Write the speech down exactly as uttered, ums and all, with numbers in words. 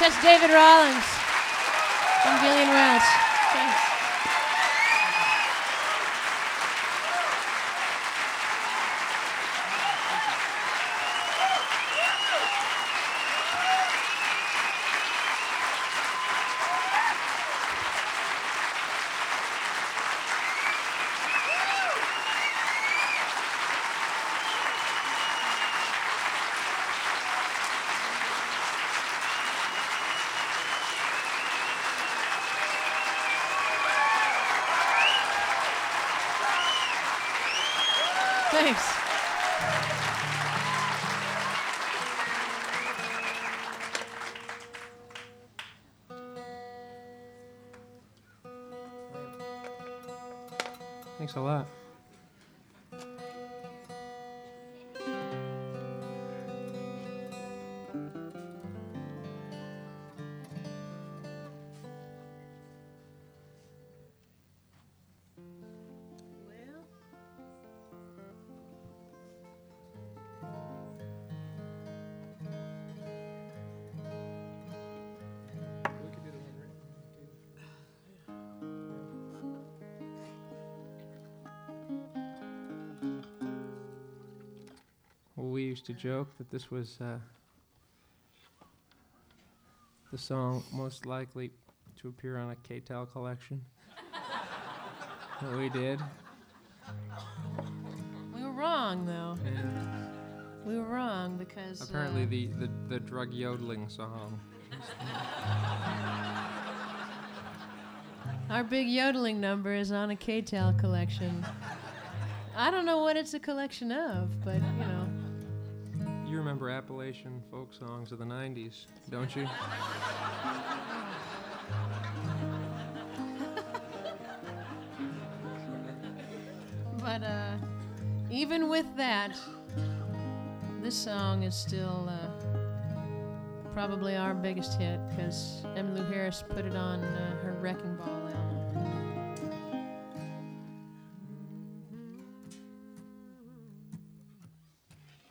That's David Rollins from Gillian Welch. Thanks. Thanks. Thanks a lot. Well, we used to joke that this was uh, the song most likely to appear on a K T A L collection that we did. We were wrong, though. And We were wrong because apparently uh, the, the, the drug yodeling song. our big yodeling number is on a K T A L collection. I don't know what it's a collection of, but you know. You remember Appalachian folk songs of the nineties, don't you? But uh, even with that, this song is still uh, probably our biggest hit because Emmylou Harris put it on uh, her Wrecking Ball album.